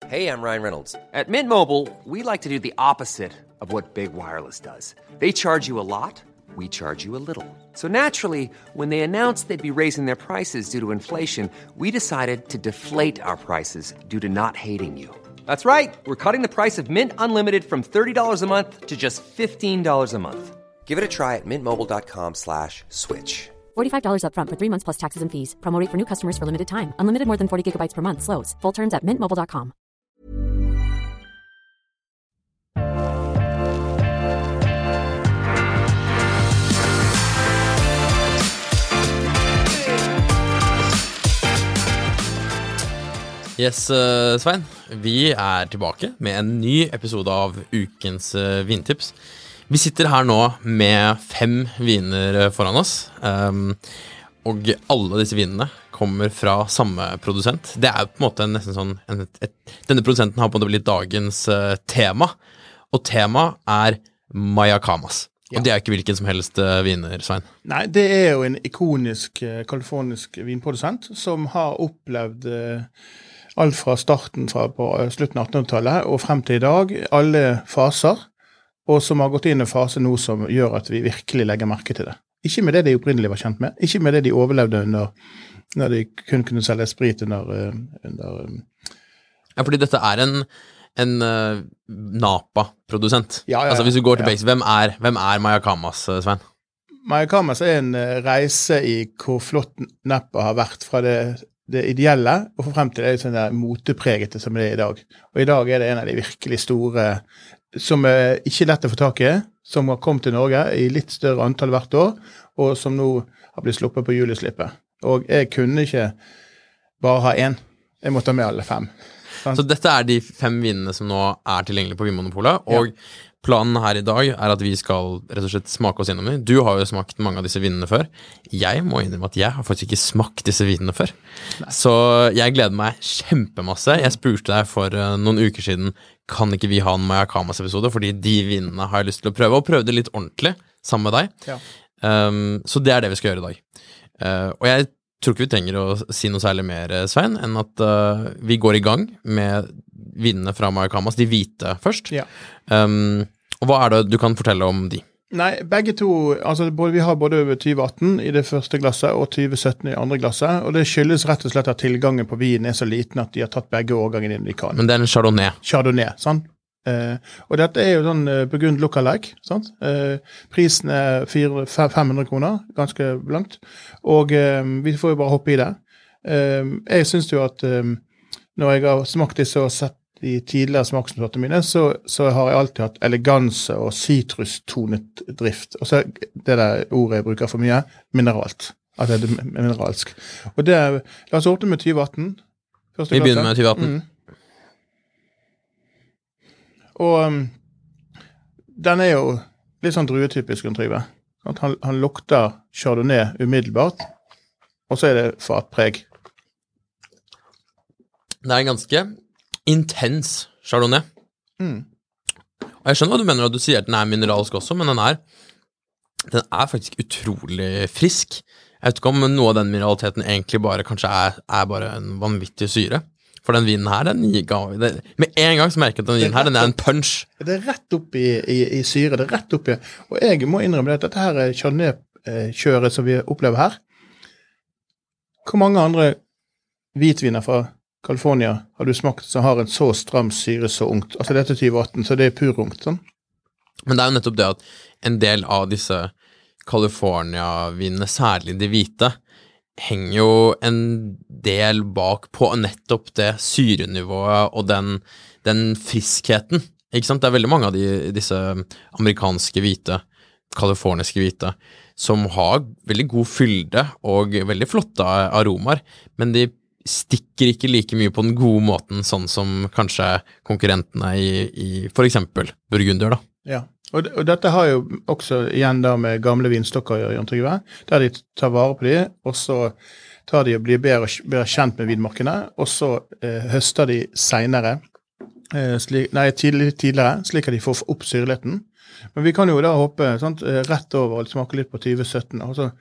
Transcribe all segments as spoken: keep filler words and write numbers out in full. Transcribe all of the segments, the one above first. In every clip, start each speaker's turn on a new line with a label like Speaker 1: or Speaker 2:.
Speaker 1: Hey, I'm Ryan Reynolds. At Mint Mobile, we like to do the opposite of what Big Wireless does. They charge you a lot, we charge you a little. So naturally, when they announced they'd be raising their prices due to inflation, we decided to deflate our prices due to not hating you. That's right. We're cutting the price of Mint Unlimited from thirty dollars a month to just fifteen dollars a month. Give it a try at mintmobile.com slash switch.
Speaker 2: forty-five dollars up front for three months plus taxes and fees. Promo rate for new customers for limited time. Unlimited more than forty gigabytes per month. Slows full terms at mint mobile dot com.
Speaker 3: Yes, uh, Svein. Vi er tilbake med en ny episode av ukens uh, vintips. Vi sitter her nå med fem viner foran oss, um, og alle disse vinene kommer fra samme produsent. Det er på en måte nesten sånn, en, et, denne produsenten har på en måte blitt dagens uh, tema, og tema er Mayacamas. Ja. Og det er ikke hvilken som helst uh, viner, Svein.
Speaker 4: Nei, det er jo en ikonisk uh, kalifornisk vinprodusent som har opplevd uh, alt fra starten fra på slutten av attenhundretallet og frem til i dag, alle faser, og som har gått inn i en fase nå som gjør at vi virkelig legger merke til det. Ikke med det de opprinnelig var kjent med, ikke med det de overlevde under, når de kun kunne selge sprit under... under
Speaker 3: ja, fordi dette er en, en uh, Napa-produsent.
Speaker 4: Ja, ja,
Speaker 3: altså hvis du går til
Speaker 4: ja.
Speaker 3: base, hvem er, hvem er Mayacamas, Svein?
Speaker 4: Mayacamas er en uh, reise i hvor flott Napa har vært fra det det ideelle, og for frem til det er sånn der motepregete som det er i dag. Og i dag er det en av de virkelig store, som er ikke lett å få tak i, som har kommet til Norge i litt større antall hvert år, og som nå har blitt sluppet på juleslippet. Og jeg kunne ikke bare ha en. Jeg måtte ha med alle fem. Sånn?
Speaker 3: Så dette er de fem vinene som nå er tilgjengelige på Vinmonopolet, og ja. Planen her i dag er at vi skal rett og slett smake oss innom dem. Du har jo smakt mange av disse vinene før. Jeg må innrømme at jeg har faktisk ikke smakt disse vinene før. Nei. Så jeg gleder meg kjempemasse. Jeg spurte deg for uh, noen uker siden, kan ikke vi ha en Mayacamas-episode, fordi de vinene har jeg lyst til å prøve, og prøve det litt ordentlig sammen med deg. Ja. Um, så det er det vi skal gjøre i dag. Uh, og jeg tror ikke vi trenger å si noe særlig mer, Svein, enn at uh, vi går i gang med vinene fra Mayacamas, de hvite først. Ja. Um, og hva er det du kan fortelle om de?
Speaker 4: Nei, begge to, altså både, vi har både tjue atten i det første glasset og tjue sytten i det andre glasset, og det skyldes rett og slett at tilgangen på vin er så liten at de har tatt begge årgangene inn de kan.
Speaker 3: Men det er en Chardonnay.
Speaker 4: Chardonnay, sant? Eh, og dette er jo sånn uh, Burgund lookalike, sant? Eh, prisen er fem hundre kroner, ganske blankt, og eh, vi får jo bare hoppe i det. Eh, jeg synes jo at eh, når jeg har smakt disse og sett de tidligere smaksnotatene mine, så, så har jeg alltid hatt eleganse og citrus-tonet drift. Og så det der ordet jeg bruker for mye, mineralt. At det er mineralsk. Og det er, la oss åpne med tjue atten.
Speaker 3: Vi begynner med tjue atten.
Speaker 4: Mm. Og um, den er jo litt sånn druetypisk, Trygve. Han, han lukter Chardonnay umiddelbart, og så er det fatpreg.
Speaker 3: Det er ganske intens Chardonnay. Mm. Og jeg skjønner hva du mener, at du sier at den er mineralsk også, men den er, den er faktisk utrolig frisk. Jeg vet ikke om noe av den mineraliteten egentlig bare kanskje er, er bare en vanvittig syre. For den vinen her, den gir gav... Det, med en gang så merker jeg at den vinen her, den er en punch.
Speaker 4: Det er rett opp i, i, i syre, det er rett opp i. Og jeg må innrømme at dette her Chardonnay-kjøret som vi opplever her. Hvor mange andre hvitviner fra California har du smakt som har en så stram syre så ungt? Altså dette er tjue atten, så det er pur ungt, sånn?
Speaker 3: Men det er jo nettopp det at en del av disse California-vinene, særlig de hvite, henger jo en del bak på nettopp det syrenivået og den, den friskheten, ikke sant? Det er veldig mange av de, disse amerikanske hvite, kaliforniske hvite, som har veldig god fylde og veldig flotte aromaer, men de stikker ikke like mye på den gode måten, sånn som kanskje konkurrentene i, i for eksempel Burgunder, da.
Speaker 4: Ja, og, og dette har jo også igjen da med gamle vinstokker, Jan Trygve, der de tar vare på de, og så tar de og blir bedre, bedre kjent med vinmarkene, og så eh, høster de senere, eh, slik, nei, tidlig, tidligere, slik at de får opp syrligheten. Men vi kan jo da hoppe sant, rett over og smake litt på tjue sytten, og så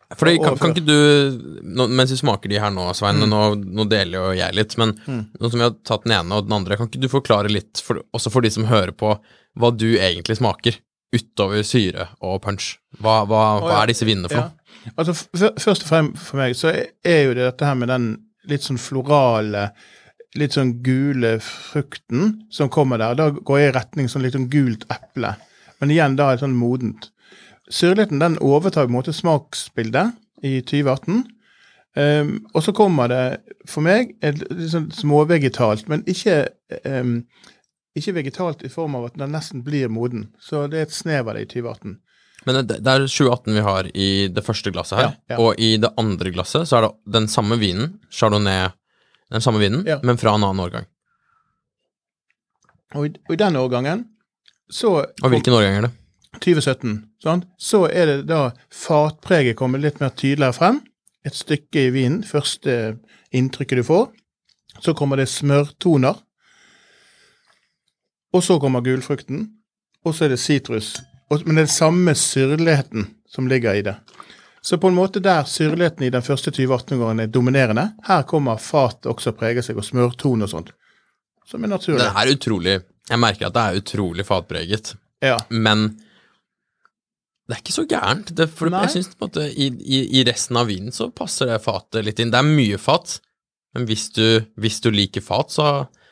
Speaker 3: Fordi, kan, kan ikke du, nå, mens vi smaker de her nå, Svein, mm. nå, nå deler jo jeg litt, men mm. nå som vi har tatt den ene og den andre, kan ikke du forklare litt, for, også for de som hører på, hva du egentlig smaker, utover syre og punch? Hva, hva, oh, ja. hva er disse vinene for noe?
Speaker 4: Ja. Altså, først og fremst for meg, så er jo det dette her med den litt sånn florale, litt sånn gule frukten som kommer der. Da går jeg i retning sånn litt sånn gult eple, men igjen da er det sånn modent. Syrligheten, den overtar på en måte smaksbildet i tjue atten, um, og så kommer det for meg et litt sånn småvegetalt, men ikke, um, ikke vegetalt i form av at den nesten blir moden, så det er et snev av det i tjue atten.
Speaker 3: Men det, det er tjue atten vi har i det første glasset her, ja, ja. Og i det andre glasset så er det den samme vinen, Chardonnay, den samme vinen, ja. Men fra en annen årgang.
Speaker 4: Og i, og i den årgangen, så...
Speaker 3: Og hvilken årgang er det?
Speaker 4: tjue sytten, sånn? Så er det da fatpreget kommer litt mer tydeligere frem, et stykke i vinen, første inntrykket du får, så kommer det smørtoner, og så kommer gulfrukten, og så er det citrus, og, men det er den samme syrligheten som ligger i det. Så på en måte der syrligheten i den første tjue atten-årgangen er dominerende, her kommer fatet også preger seg, og smørtoner og sånt, som er naturlig.
Speaker 3: Det er utrolig, jeg merker at det er utrolig fatpreget,
Speaker 4: ja.
Speaker 3: Men det er ikke så gærent, det, for Nei. Jeg synes på en måte i, i, i resten av vinen så passer det fatet litt inn. Det er mye fat, men hvis du, hvis du liker fat, så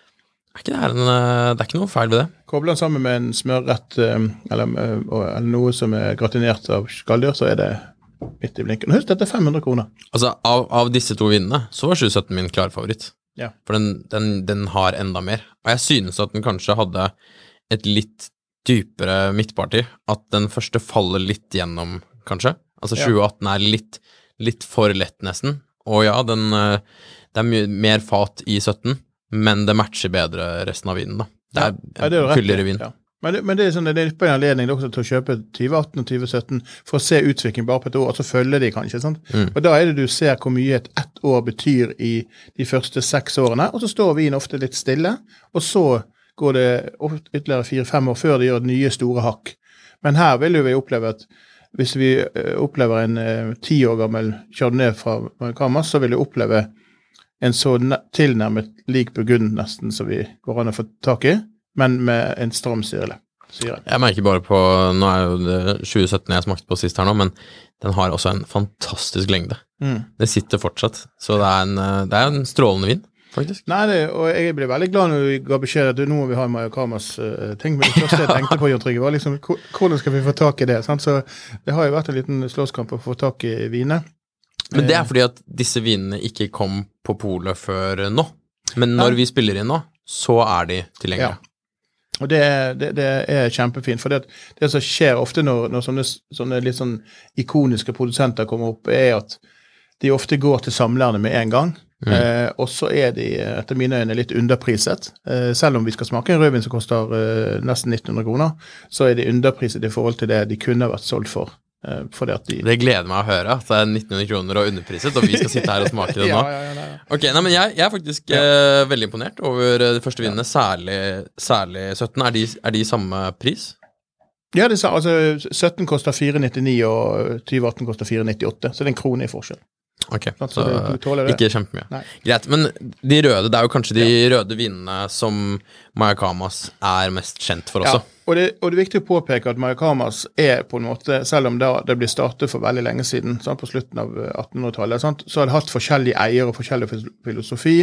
Speaker 3: er ikke det her en, det er ikke noe feil ved det.
Speaker 4: Kobler sammen med en smørrett, eller, eller noe som er gratinert av skalldyr, så er det midt i blinken. Husk, dette er fem hundre kroner.
Speaker 3: Altså, av, av disse to vinene, så var tjue sytten min klar favoritt.
Speaker 4: Ja.
Speaker 3: For den, den, den har enda mer. Og jeg synes at den kanskje hadde et litt dypere midtparti, at den første faller litt gjennom, kanskje. Altså tjue atten er litt, litt for lett nesten. Og ja, den, det er mye mer fat i sytten, men det matcher bedre resten av vinen da. Det er,
Speaker 4: ja, det er
Speaker 3: fylligere vin.
Speaker 4: Ja. Men, det, men det er sånn, det er på en anledning også til å kjøpe tjue atten og tjue sytten for å se utvikling bare på et år, og så følger de kanskje, sant? Mm. Og da er det du ser hvor mye et ett år betyr i de første seks årene, og så står vin ofte litt stille, og så går det ytterligere fire-fem år før det gjør nye store hakk. Men her vil jo vi oppleve at hvis vi opplever en uh, ti år gammel Chardonnay fra Mayacamas, så vil vi oppleve en så tilnærmet lik Burgund nesten som vi går an å få tak i, men med en stram syre.
Speaker 3: Jeg merker bare på, nå er jo det tjue sytten jeg smakte på sist her nå, men den har også en fantastisk lengde. Mm. Det sitter fortsatt, så det er en, det er en strålende vin. Faktisk.
Speaker 4: Nei, det, og jeg ble veldig glad når vi ga beskjed at nå må vi ha Mayacamas uh, ting, men det første jeg tenkte på, Jon Trygve, var liksom, hvordan skal vi få tak i det? Sant? Så det har jo vært en liten slåsskamp å få tak i viner.
Speaker 3: Men det er fordi at disse vinene ikke kom på polet før nå. Men når Nei. vi spiller inn nå, så er de tilgjengelige.
Speaker 4: Ja. Og det, det, det er kjempefint, for det, det som skjer ofte når, når sånne, sånne litt sånn ikoniske produsenter kommer opp, er at de ofte går til samlerne med en gang. Mm. Eh, og så er de etter mine øyne litt underpriset. Eh, selv om vi skal smake en rødvin som koster eh, nesten nitten hundre kroner, så er de underpriset i forhold til det de kunne vært solgt for. Eh, fordi at de...
Speaker 3: Det gleder meg å høre at det er nitten hundre kroner og underpriset, og vi skal sitte her og smake det nå.
Speaker 4: ja, ja, ja, ja.
Speaker 3: Ok, nei, men jeg, jeg er faktisk ja. eh, veldig imponert over de første vinene, særlig, særlig sytten. Er de, er de samme pris?
Speaker 4: Ja, det sa, altså sytten koster fire nittini og tjue atten koster fire nittiåtte, så det er en krone i forskjell.
Speaker 3: Ok, så,
Speaker 4: så det,
Speaker 3: ikke kjempemye.
Speaker 4: Nei.
Speaker 3: Greit, men de røde, det er jo kanskje de ja. røde vinene som Mayacamas er mest kjent for også.
Speaker 4: Ja, og det, og det er viktig å påpeke at Mayacamas er på en måte, selv om det, det ble startet for veldig lenge siden, sant, på slutten av attenhundretallet, sant, så har det hatt forskjellige eier og forskjellig filosofi,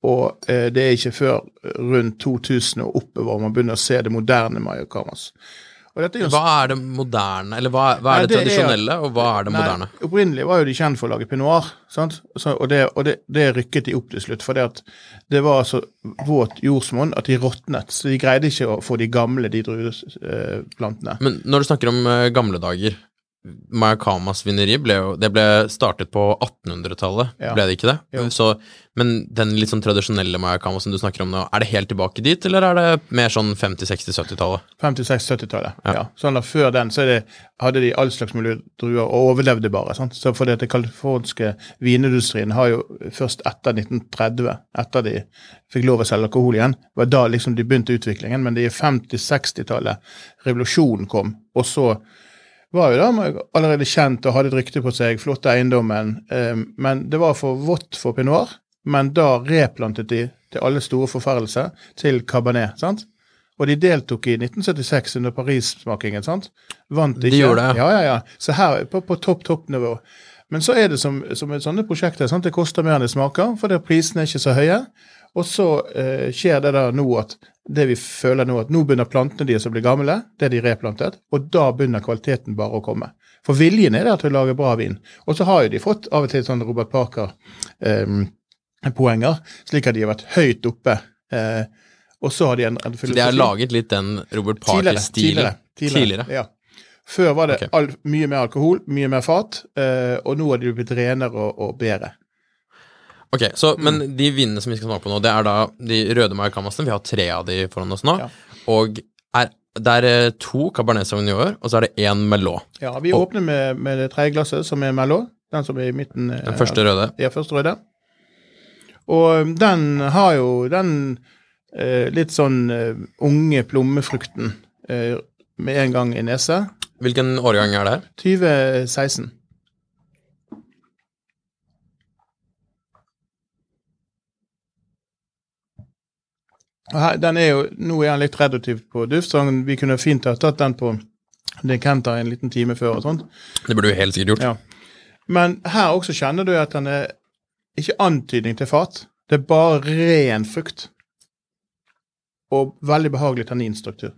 Speaker 4: og eh, det er ikke før rundt to tusen og oppover man begynner å se det moderne Mayacamas.
Speaker 3: Er hva er det moderne, eller hva, hva er nei, det, det tradisjonelle, er, og hva er det nei, moderne?
Speaker 4: Opprinnelig var jo de kjent for å lage Pinot Noir, sant? Så, og, det, og det, det rykket de opp til slutt, for det, at det var så våt jordsmonn at de råtnet, så de greide ikke å få de gamle, de drueplantene.
Speaker 3: Men når du snakker om uh, gamle dager, Mayacamas vineri ble jo, det ble startet på attenhundretallet, ja. ble det ikke det? Så, men den litt sånn tradisjonelle Mayacamas som du snakker om nå, er det helt tilbake dit, eller er det mer sånn femti, seksti, sytti-tallet?
Speaker 4: femti, seksti, sytti-tallet, ja. ja. Sånn da, før den så det, hadde de all slags mulige druer og overlevde bare, sant? Så for det kaliforniske vinindustrien har jo først etter nitten tretti, etter de fikk lov å selge alkohol igjen, var da liksom de begynte utviklingen, men det er femti, seksti-tallet revolusjonen kom, og så var jo da allerede kjent og hadde et rykte på seg, flotte eiendommen, eh, men det var for vått for Pinot Noir, men da replantet de til alle store forfærdelser til Cabernet, sant? Og de deltok i nitten syttiseks under Paris-smakingen, sant? Vant ikke.
Speaker 3: De gjorde det.
Speaker 4: Ja, ja, ja. Så her på, på topp, topp nivå. Men så er det som, som et sånne prosjekter, sant? Det koster mer enn det smaker, for det prisene er ikke så høye. Og så eh, skjer det da nå at, det vi føler nå, at nå begynner plantene de som blir gamle, det er de replantet, og da begynner kvaliteten bare å komme. For viljen er det til å lage bra vin. Og så har jo de fått av og til sånn Robert Parker eh, poenger, slik at de har vært høyt oppe, eh, og så har de en, en filosofi.
Speaker 3: Så de har laget litt den Robert Parker-stilen
Speaker 4: tidligere, tidligere, tidligere. Ja. Før var det okay. all, mye mer alkohol, mye mer fat, eh, og nå er de blitt renere og, og bedre.
Speaker 3: Ok, så, mm. men de vinene som vi skal smake på nå, det er da de røde Maracamassene, vi har tre av de foran oss nå, ja. og er, det er to Cabernet Sauvignon, og så er det en Merlot.
Speaker 4: Ja, vi og, åpner med, med det tredje glasset, som er Merlot, den som er i midten.
Speaker 3: Den første røde.
Speaker 4: Ja, første røde. Og den har jo, den eh, litt sånn eh, unge plommefrukten eh, med en gang i nese.
Speaker 3: Hvilken årgang er det her?
Speaker 4: tjue seksten. Her, den er jo, nå er den litt reduktiv på duft, så vi kunne fint ha tatt den på dekanter en liten time før og sånt.
Speaker 3: Det burde du helt sikkert gjort.
Speaker 4: Ja. Men her også kjenner du at den er ikke antydning til fat, det er bare ren frukt. Og veldig behagelig tanninstruktur.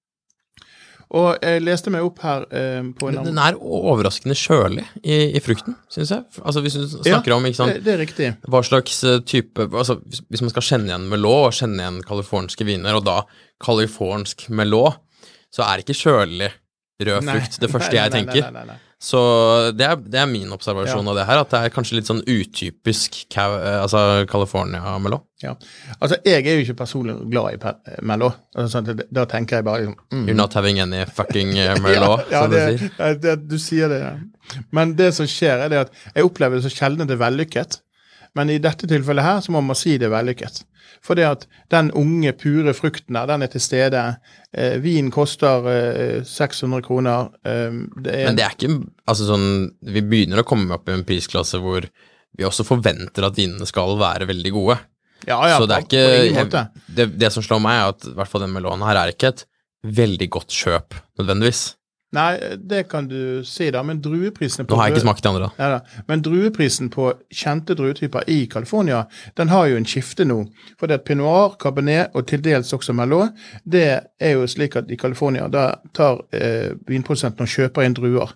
Speaker 4: Og jeg leste meg opp her eh, på en...
Speaker 3: Den er overraskende kjølig i, i frukten, synes jeg. Altså hvis du snakker
Speaker 4: ja,
Speaker 3: om, ikke sant?
Speaker 4: Det, det er riktig.
Speaker 3: Hva slags type, altså hvis, hvis man skal kjenne igjen Merlot og kjenne igjen kaliforniske viner, og da kalifornsk Merlot, så er ikke kjølig rød nei, frukt det første nei, jeg nei, tenker. Nei, nei, nei, nei. Så det er, det er min observasjon ja. av det her, at det er kanskje litt sånn utypisk altså California Merlot.
Speaker 4: Ja, altså jeg er jo ikke personlig glad i Merlot, altså, sånn, da tenker jeg bare liksom,
Speaker 3: mm. You're not having any fucking Merlot, ja, ja, som
Speaker 4: det,
Speaker 3: du sier.
Speaker 4: Ja, det, du sier det, ja. Men det som skjer er det at jeg opplever det så sjelden det er vellykket, men i dette tilfellet her så må man si det er vellykket. For det at den unge, pure frukten her, den er til stede. Eh, vin koster eh, seks hundre kroner. Eh, det er...
Speaker 3: Men det er ikke, altså sånn, vi begynner å komme opp i en prisklasse hvor vi også forventer at vinene skal være veldig gode.
Speaker 4: Ja, ja,
Speaker 3: så det er
Speaker 4: på, på ingen måte.
Speaker 3: Jeg, det, det som slår meg er at i hvert fall den Merloten her er ikke et veldig godt kjøp, nødvendigvis.
Speaker 4: Nei, det kan du si da, men drueprisene på...
Speaker 3: Nå har jeg ikke smakt de andre da.
Speaker 4: Ja, da. Men drueprisen på kjente druetyper i California, den har jo en skifte nå. For det er Pinot Noir, Cabernet og til dels også Merlot. Det er jo slik at i California, da tar eh, vinprodusenten og kjøper inn druer.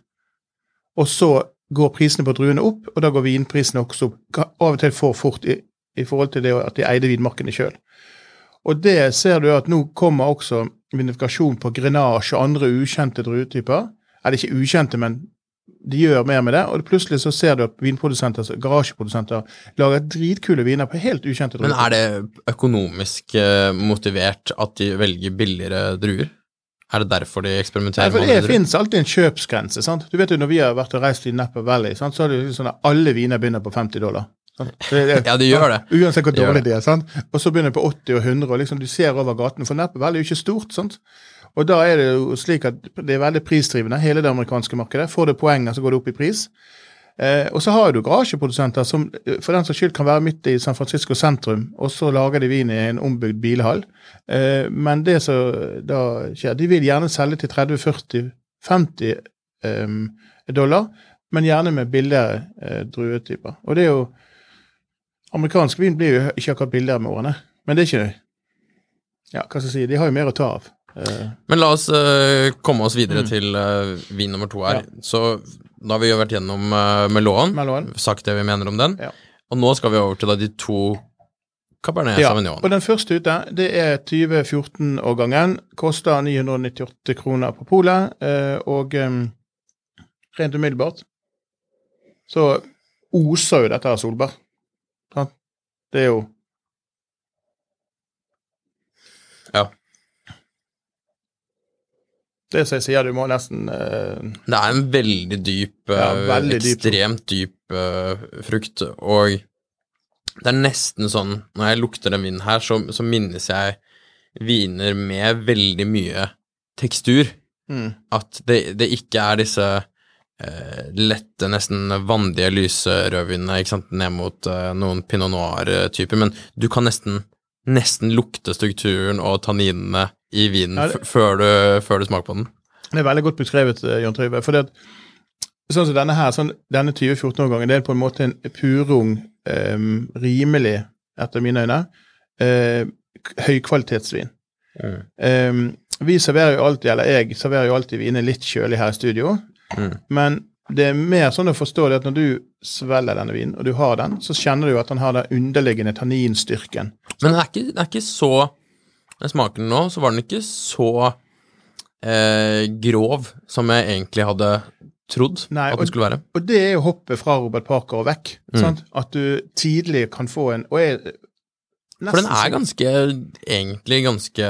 Speaker 4: Og så går prisene på druene opp, og da går vinprisene også opp. Av og til for fort i, i forhold til det at de eide vinmarkene selv. Og det ser du at nå kommer også vinifikasjon på Grenache og andre ukjente druetyper. Er det ikke ukjente, men de gjør mer med det. Og plutselig så ser du at vinprodusenter, garasjeprodusenter, lager dritkule viner på helt ukjente druetyper.
Speaker 3: Men er det økonomisk motivert at de velger billigere druer? Er det derfor de eksperimenterer
Speaker 4: med
Speaker 3: andre druer?
Speaker 4: Det finnes alltid en kjøpsgrense, sant? Du vet jo, når vi har vært og reist i Napa Valley, sant? Så er det jo sånn at alle viner begynner på femti dollar. Det, det,
Speaker 3: ja, de gjør det.
Speaker 4: Uansett hvor dårlig de er, sant? Og så begynner det på åtti og hundre, og liksom du ser over gaten, for Napa Valley er jo ikke stort, sant? Og da er det jo slik at det er veldig prisdrivende, hele det amerikanske markedet. Får du poenger, så går det opp i pris. Eh, og så har du garasjeprodusenter som for den som skyld kan være midt i San Francisco sentrum, og så lager de vin i en ombygd bilhall. Eh, men det som da skjer, de vil gjerne selge til tretti, førti, femti eh, dollar, men gjerne med billigere eh, druetyper. Og det er jo amerikansk vin blir jo ikke akkurat billigere med årene, men det er ikke, ja, hva skal jeg si, de har jo mer å ta av. Uh,
Speaker 3: men la oss uh, komme oss videre mm. til uh, vin nummer to her. Ja. Så da har vi jo vært gjennom uh, Merloten, Merloten, sagt det vi mener om den, ja. Og nå skal vi over til da, de to Cabernet
Speaker 4: ja.
Speaker 3: Sauvignon.
Speaker 4: Og den første ute, det er tjue fjorten-årgangen, koster ni hundre nittiåtte kroner på polet, uh, og um, rent umiddelbart, så oser jo dette av solbær. Det er jo
Speaker 3: ja.
Speaker 4: Det som jeg sier, du må nesten uh...
Speaker 3: det er en veldig dyp ja, veldig ekstremt dyp, dyp uh, frukt, og det er nesten sånn når jeg lukter den vinen her, så, så minnes jeg viner med veldig mye tekstur. Mm. At det, det ikke er disse eh, lette, nesten vandige lyse rødvinene, ikke sant, ned mot eh, noen Pinot Noir-typer, men du kan nesten, nesten lukte strukturen og tanninene i vinen ja, det, før, du, før du smaker på den. Det er veldig godt beskrevet, Jon Trygve, for det at sånn som denne her, sånn, denne tjue fjorten årgangen, det er på en måte en purung, eh, rimelig, etter mine øyne, eh, høykvalitetsvin. Mm. Um, vi serverer jo alltid, eller jeg serverer jo alltid vinen litt kjølig her i studio, mm. men det er mer sånn å forstå det at når du svelger denne vinen, og du har den, så kjenner du at den har den underliggende tanninstyrken. Men det er ikke, det er ikke så, jeg smaker den nå, så var den ikke så eh, grov som jeg egentlig hadde trodd Nei, at den skulle være. Og det er jo hoppet fra Robert Parker og vekk, mm. sant? At du tidlig kan få en, og jeg For den er ganske, egentlig ganske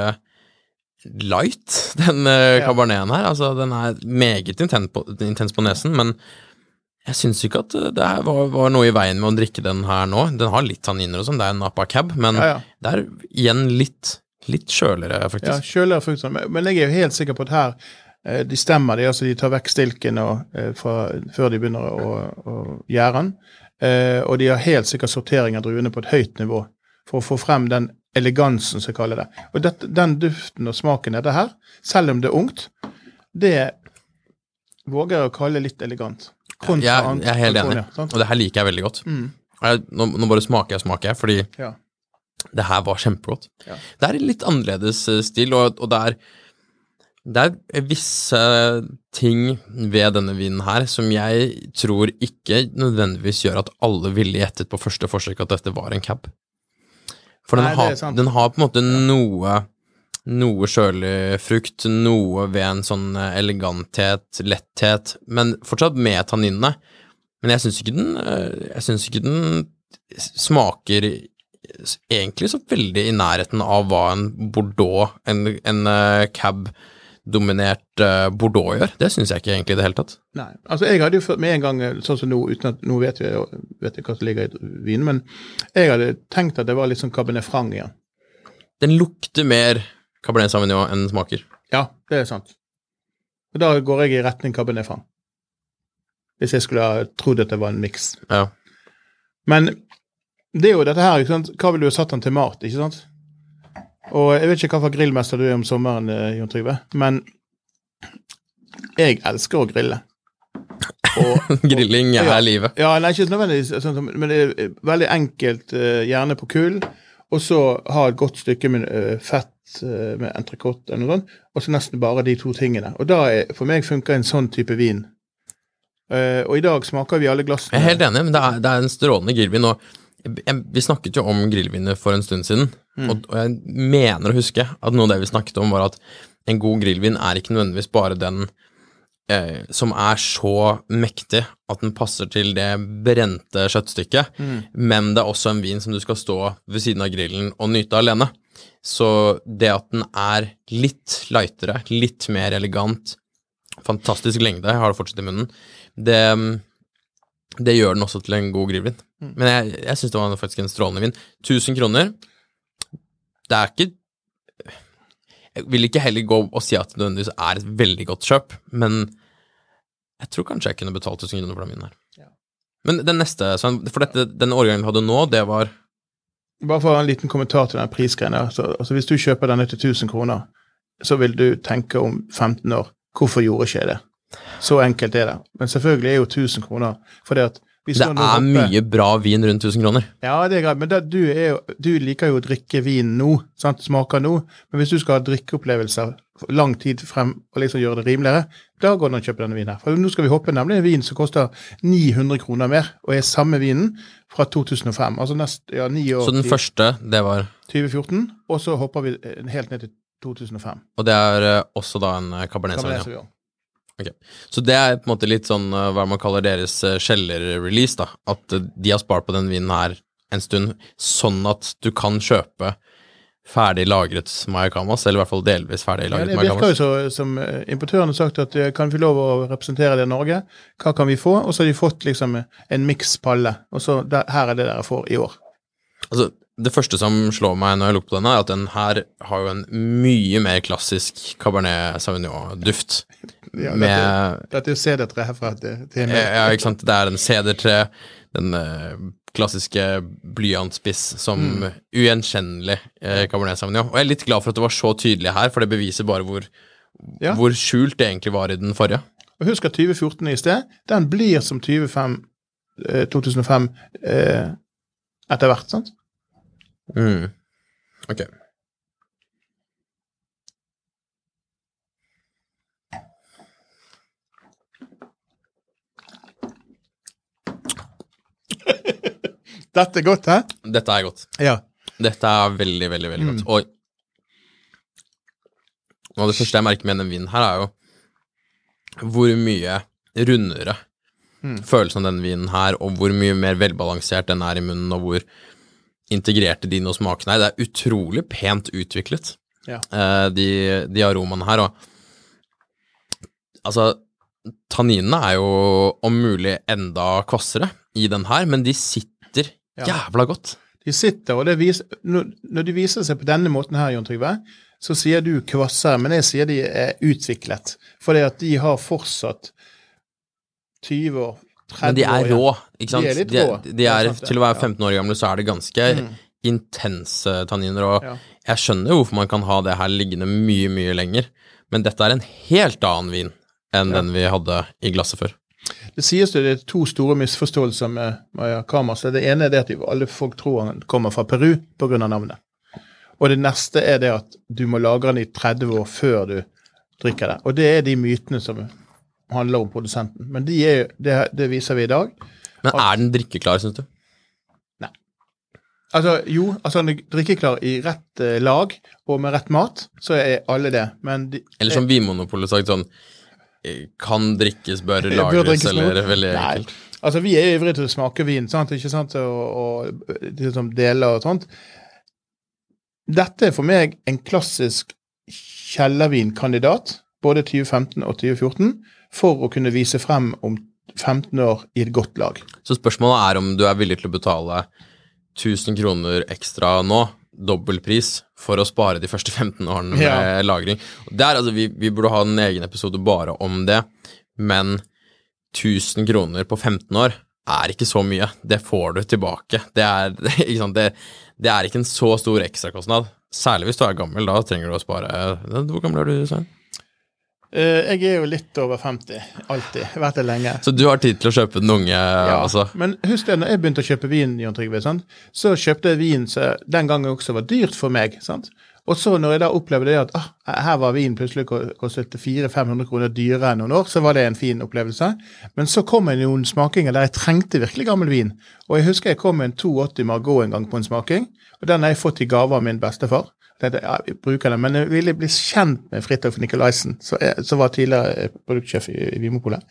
Speaker 3: light, den uh, Caberneten her. Altså, den er meget intens på, intens på nesen, men jeg synes ikke at det var, var noe i veien med å drikke den her nå. Den har litt tanniner og sånn, det er en Napa Cab, men ja, ja. Det er igjen litt, litt kjølere, faktisk. Ja, kjølere, faktisk. Men jeg er jo helt sikker på at her, uh, de stemmer, de, altså de tar vekk stilken og, uh, fra, før de begynner å, å gjære den, uh, og de har helt sikkert sortering av druene på et høyt nivå, for å få frem den elegansen, som jeg kaller det. Og det, den duften og smaken er det her, selv om det er ungt, det våger jeg å kalle litt elegant. Jeg, jeg er helt enig, og det her liker jeg veldig godt. Mm. Jeg, nå, nå bare smaker jeg, smaker jeg, fordi ja. Det her var kjempegodt. Ja. Det er en litt annerledes stil, og, og det, er, det er visse ting ved denne vinen her, som jeg tror ikke nødvendigvis gjør at alle ville gjettet på første forsøk at dette var en cab. For den, Nei, har, den har på en måte ja. noe, noe kjølig frukt, noe ved en sånn eleganthet, letthet, men fortsatt med tanninene. Men jeg synes ikke den, jeg synes ikke den smaker egentlig så veldig i nærheten av hva en Bordeaux, en, en cab-dominert Bordeaux gjør. Det synes jeg ikke egentlig i det hele tatt. Nei, altså jeg hadde jo ført med en gang, sånn som nå, uten at nå vet jeg, vet jeg hva som ligger i vinen, men jeg hadde tenkt at det var litt sånn Cabernet Franc igjen. Den lukter mer Cabernet Sauvignon enn den smaker. Ja, det er sant. Og da går jeg i retning Cabernet Franc. Hvis jeg skulle ha trodd at det var en mix. Ja. Men det er jo dette her, ikke sant? Hva vil du ha satt den til mat, ikke sant? Og jeg vet ikke hva for grillmester du er om sommeren, Jon Trygve, men jeg elsker å grille. Og, Grilling er ja, livet. Ja, nei, ikke nødvendigvis, sånn, men det er veldig enkelt, uh, gjerne på kull, og så ha et godt stykke med uh, fett uh, med entrecôte eller noe sånt, og så nesten bare de to tingene. Og da er, for meg funker en sånn type vin. Uh, og i dag smaker vi alle glassene. Jeg er helt enig, men det er, det er en strålende grillvin, og jeg, vi snakket jo om grillviner for en stund siden, mm. og, og jeg mener å huske at noe av det vi snakket om var at en god grillvin er ikke nødvendigvis bare den Eh, som er så mektig at den passer til det brente kjøttstykket, mm. men det er også en vin som du skal stå ved siden av grillen og nyte alene. Så det at den er litt lightere, litt mer elegant, fantastisk lengde, jeg har det fortsatt i munnen, det, det gjør den også til en god grillvin. Mm. Men jeg, jeg synes det var faktisk en strålende vin. tusen kroner, det er ikke Jeg vil ikke heller gå og si at det nødvendigvis er et veldig godt kjøp, men jeg tror kanskje jeg kunne betalt tusen kroner for den vinen her. Ja. Men den neste, for dette, den årgangen vi hadde nå, det var... Bare for en liten kommentar til den prisgreien her. Så, altså, hvis du kjøper denne til tusen kroner, så vil du tenke om femten år, hvorfor gjorde ikke jeg det? Så enkelt er det. Men selvfølgelig er jo tusen kroner, for det at det er oppe, mye bra vin rundt tusen kroner. Ja, det er greit, men da, du, er jo, du liker jo å drikke vin nå, sant? Smaker nå, men hvis du skal ha drikkeopplevelser lang tid frem og liksom gjøre det rimeligere, da går det an å kjøpe denne vinen her. For nå skal vi hoppe nemlig en vin som koster ni hundre kroner mer, og er samme vinen fra to tusen og fem, altså nest, ja, ni år. Så den ti, første, det var? tjue fjorten, og så hopper vi helt ned til to tusen og fem. Og det er uh, også da en Cabernet Sauvignon? Okay. Så det er på en måte litt sånn hva man kaller deres kjeller-release da, at de har spart på den vinen her en stund, sånn at du kan kjøpe ferdig lagret Mayacamas, eller i hvert fall delvis ferdig lagret Mayacamas. Ja, det virker jo så, som importøren har sagt at kan vi lov å representere det i Norge, hva kan vi få? Og så har de fått liksom en mixpalle, og så der, her er det dere får i år. Altså, det første som slår meg når jeg lukker på denne, er at den her har jo en mye mer klassisk Cabernet Sauvignon-duft.
Speaker 4: Ja,
Speaker 3: med,
Speaker 4: dette, dette er jo sedertre herfra til, til en
Speaker 3: ja, ikke sant? Det er en sedertre, den uh, klassiske blyantspiss som mm. ugjenkjennelig uh, Cabernet Sauvignon. Og jeg er litt glad for at det var så tydelig her, for det beviser bare hvor, ja. hvor skjult det egentlig var i den forrige.
Speaker 4: Og husk at tjue fjorten i sted, den blir som tjuefem, uh, to tusen og fem uh, etter hvert, sant?
Speaker 3: Mm. Ok.
Speaker 4: Dette er godt, hæ?
Speaker 3: Dette er godt.
Speaker 4: Ja.
Speaker 3: Dette er veldig, veldig, veldig godt. Mm. Og, og det første jeg merker med den vinen her er jo hvor mye rundere mm. følelsen av den vinen her, og hvor mye mer velbalansert den er i munnen, og hvor integrerte de noe smaken er. Det er utrolig pent utviklet, ja. uh, de, de aromaene her. Og, altså, tanninene er jo om mulig enda kvassere i den her, men de sitter ja. jævla godt.
Speaker 4: De sitter, og det viser, når de viser seg på denne måten her, Jon Trygve, så sier du kvassere, men jeg sier de er utviklet, fordi at de har fortsatt tyve år, tretti år.
Speaker 3: Men de er rå, ikke sant?
Speaker 4: De er litt rå.
Speaker 3: De, de er, til å være femten år gamle, så er det ganske mm. intense tanniner, og ja. jeg skjønner jo hvorfor man kan ha det her liggende mye, mye lenger, men dette er en helt annen vin enn ja. den vi hadde i glasset før.
Speaker 4: Det sies jo det er to store misforståelser med Maya Camas. Det ene er det at alle folk tror han kommer fra Peru på grunn av navnet. Og det neste er det at du må lagre den i tretti år før du drikker det. Og det er de mytene som handler om produsenten. Men de er, det, det viser vi i dag.
Speaker 3: Men er den drikkeklar, synes du?
Speaker 4: Nei. Altså, jo, altså den er drikkeklar i rett uh, lag, og med rett mat, så er alle det. Men de,
Speaker 3: Eller som Vinmonopolet sagt sånn, kan drikkes, bør lagres, eller veldig enkelt.
Speaker 4: Nei, altså vi er ivrige til å smake vin, sant? Ikke sant? Og, og liksom deler og sånt. Dette er for meg en klassisk kjellervinkandidat, både tjue femten og tjue fjorten, for å kunne vise frem om femten år i et godt lag.
Speaker 3: Så spørsmålet er om du er villig til å betale tusen kroner ekstra nå, dobbeltpris, for å spare de første femten årene med ja. lagring. Der, altså, vi, vi burde ha en egen episode bare om det, men tusen kroner på femten år er ikke så mye. Det får du tilbake. Det er, ikke sant, det, det er ikke en så stor ekstrakostnad. Særlig hvis du er gammel, da trenger du å spare. Hvor gammel er du, Svein?
Speaker 4: Uh, jeg er jo litt over femti, alltid. Vært det lenge.
Speaker 3: Så du har tid til å kjøpe den unge,
Speaker 4: ja,
Speaker 3: altså?
Speaker 4: Men husk det, når jeg begynte å kjøpe vin, Jon Trygve, sant? Så kjøpte jeg vin som den gangen også var dyrt for meg, sant? Og så når jeg da opplevde det at ah, her var vin plutselig kostet fire til fem hundre kroner dyrere enn noen år, så var det en fin opplevelse. Men så kom det noen smakinger der jeg trengte virkelig gammel vin. Og jeg husker jeg kom med en to åtti Margaux en gang på en smaking, og den har jeg fått i gave av min bestefar. Det, ja, jeg bruker den, men jeg ville bli kjent med Fridtjof Nicolaisen, så, jeg, så var tidligere produktsjef i, i Vinmonopolet.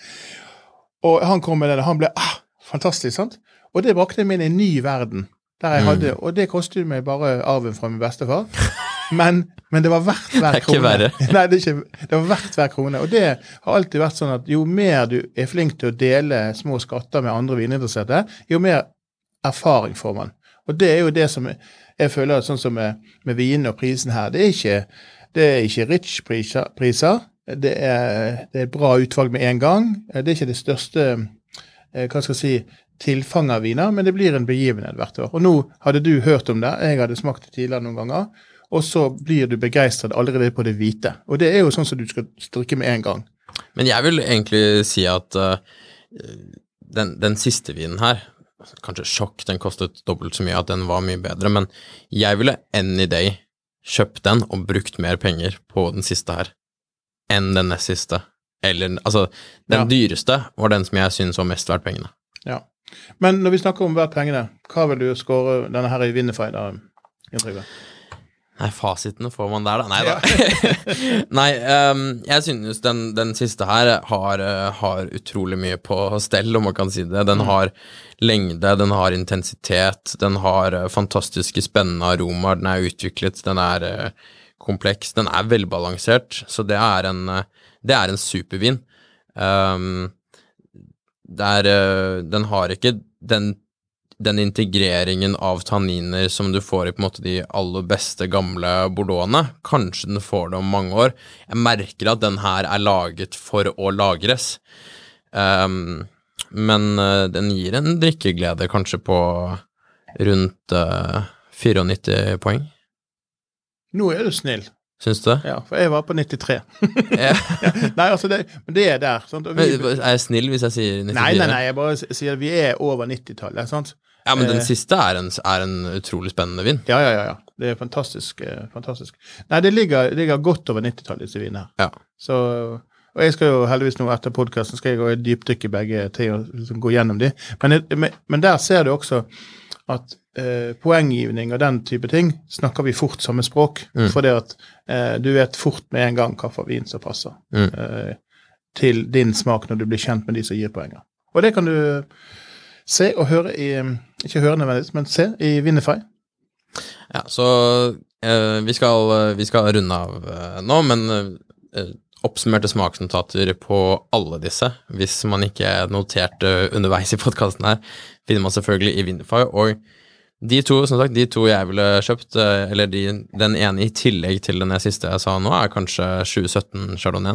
Speaker 4: Og han kom med det, han ble ah, fantastisk, sant? Og det brakte meg inn i en ny verden, der jeg hadde, og det kostet meg bare arven fra min bestefar. Men, men det var verdt hver krone.
Speaker 3: Det er ikke verre.
Speaker 4: Nei, det, er ikke, det var verdt hver krone. Og det har alltid vært sånn at jo mer du er flink til å dele små skatter med andre vininteresserte, jo mer erfaring får man. Og det er jo det som jeg føler sånn som med, med vin og prisen her. Det er ikke, det er ikke rich priser. Det er, det er bra utvalg med en gang. Det er ikke det største, hva skal jeg si, tilfang av viner, men det blir en begivenhet hvert år. Og nå hadde du hørt om det, jeg hadde smakt det tidligere noen ganger, og så blir du begeistret allerede på det hvite. Og det er jo sånn som du skal drikke med en gang.
Speaker 3: Men jeg vil egentlig si at uh, den, den siste vinen her, kanskje sjokk, den kostet dobbelt så mye at den var mye bedre, men jeg ville any day kjøpt den og brukt mer penger på den siste her enn den nest siste. Eller, altså, den ja. dyreste var den som jeg synes var mest verdt pengene.
Speaker 4: Ja. Men når vi snakker om verdt pengene, hva vil du skåre denne her i vinner for i dag, Jon Trygve?
Speaker 3: Nei, fasitene får man der da. Nei da. Ja. Nei, um, jeg synes den, den siste her har, har utrolig mye på stell, om man kan si det. Den mm. har lengde, den har intensitet, den har fantastiske spennende aromaer, den er utviklet, den er uh, kompleks, den er velbalansert, så det er en, uh, det er en supervin. Um, det er, uh, den har ikke den den integreringen av tanniner som du får i på en måte de aller beste gamle bordeauxene, kanskje den får det om mange år. Jeg merker at den her er laget for å lagres. Um, men uh, den gir en drikkeglede kanskje på rundt uh, nittifire poeng.
Speaker 4: Nå er du snill.
Speaker 3: Syns du det?
Speaker 4: Ja, for jeg var på nittitre. ja, nei, altså det, men det er der. Sant? Vi,
Speaker 3: men, er jeg snill hvis jeg sier nittifire?
Speaker 4: Nei, nei, nei, jeg bare sier at vi er over nittitallet, sant?
Speaker 3: Ja, men den
Speaker 4: eh,
Speaker 3: siste er en, er en utrolig spennende vin.
Speaker 4: Ja, ja, ja, ja. Det er fantastisk, eh, fantastisk. Nei, det ligger, ligger godt over nittitallet, disse vinene her.
Speaker 3: Ja.
Speaker 4: Så, og jeg skal jo heldigvis nå etter podcasten, skal jeg gå i dypdykk i begge til å liksom, gå gjennom de. Men, men, men der ser du også at eh, poenggivning og den type ting snakker vi fort samme språk, mm. for det at eh, du vet fort med en gang hva for vin som passer mm. eh, til din smak når du blir kjent med de som gir poenger. Og det kan du se og høre i, ikke høre nødvendigvis, men se i Vinify.
Speaker 3: Ja, så eh, vi, skal, vi skal runde av eh, nå, men eh, oppsummerte smaksnotater på alle disse, hvis man ikke noterte underveis i podcasten her, finner man selvfølgelig i Vinify, og de to, som sagt, de to jeg ville kjøpt, eller de, den ene i tillegg til den siste jeg sa nå, er kanskje tjue sytten Chardonnay.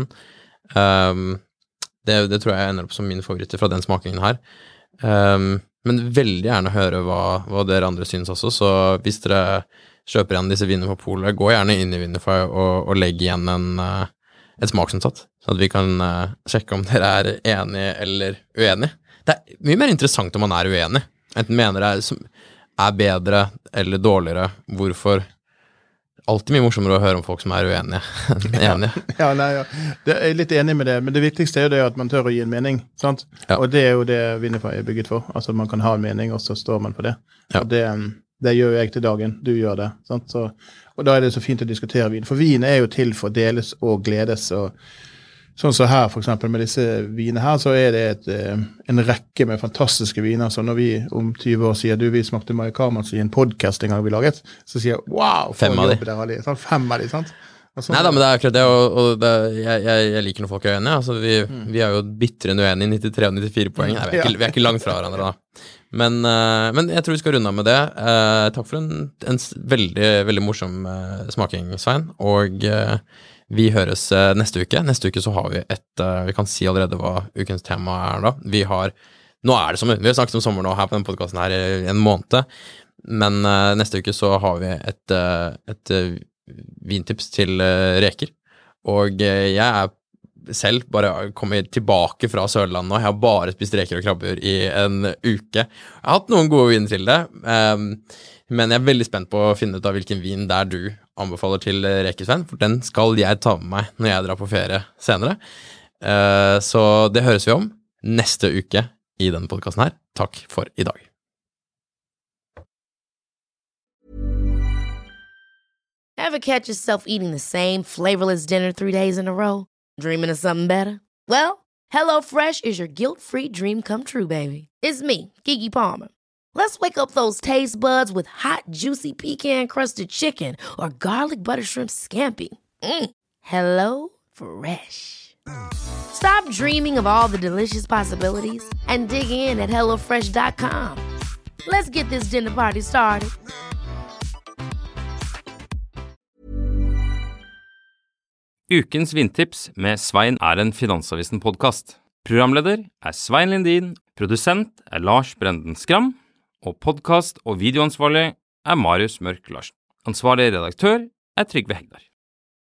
Speaker 3: Um, det, det tror jeg ender opp som min favoritter fra den smakingen her. Um, men veldig gjerne høre hva, hva dere andre synes også, så hvis dere kjøper igjen disse vinene på polet, gå gjerne inn i Vinify og, og legg igjen en, et smaksnotat, så at vi kan uh, sjekke om dere er enige eller uenige. Det er mye mer interessant om man er uenig, enten mener det er, er bedre eller dårligere, hvorfor. Alltid mye morsommere å høre om folk som er uenige enn enige.
Speaker 4: Ja, ja, nei, ja. Det er litt enig med det, men det viktigste er jo det at man tør å gi en mening, sant? Ja. Og det er jo det Vinify er bygget for. Altså man kan ha en mening, og så står man på det. Ja. Og det, det gjør jeg til dagen, du gjør det, sant? Så, og da er det så fint å diskutere vin. For vin er jo til for deles og gledes, og sånn som her, for eksempel, med disse vinene her, så er det et, en rekke med fantastiske viner. Så når vi om tyve år sier, du, vi smakte Mai Karmans i en podcast en gang vi laget, så sier jeg, wow, for
Speaker 3: fem av
Speaker 4: jobb der, Ali. Sånn, fem av de, sant?
Speaker 3: Nei da, men det er akkurat det, og, og det, jeg, jeg, jeg liker når folk er uenige. Altså, vi, mm. vi er jo bitre uenige i nittitre og nittifire poeng. Nei, vi, er ikke, vi er ikke langt fra hverandre da. Men, uh, men jeg tror vi skal runde av med det. Uh, takk for en, en veldig, veldig morsom uh, smaking, Svein, og uh, vi høres uh, neste uke. Neste uke så har vi et, uh, vi kan si allerede hva ukens tema er da. Vi har, nå er det sommer, vi har snakket om sommer nå her på denne podcasten her i en måned, men uh, neste uke så har vi et, uh, et uh, vintips til uh, reker, og uh, jeg er selv bare kommet tilbake fra Sørlandet nå. Jeg har bare spist reker og krabber i en uke. Jeg har hatt noen gode viner til det, um, men jeg er veldig spent på å finne ut av hvilken vin der du anbefaler til rekesvenn, for den skal jeg ta med meg når jeg drar på ferie senere. Uh, så det høres vi om neste uke i denne podcasten her. Takk for i dag.
Speaker 5: Ever catch yourself eating the same flavorless dinner three days in a row? Dreaming of something better? Well, HelloFresh is your guilt-free dream come true, baby. It's me, Keke Palmer. Let's wake up those taste buds with hot, juicy pecan-crusted chicken or garlic butter shrimp scampi. Mm. Hello Fresh. Stop dreaming of all the delicious possibilities and dig in at hello fresh dot com. Let's get this dinner party started.
Speaker 6: Ukens vintips med Svein er en Finansavisen-podcast. Programleder er Svein Lindin, produsent er Lars Brenden Skram, og podcast- og videoansvarlig er Marius Mørk Larsen. Ansvarlig redaktør er Trygve Hegdar.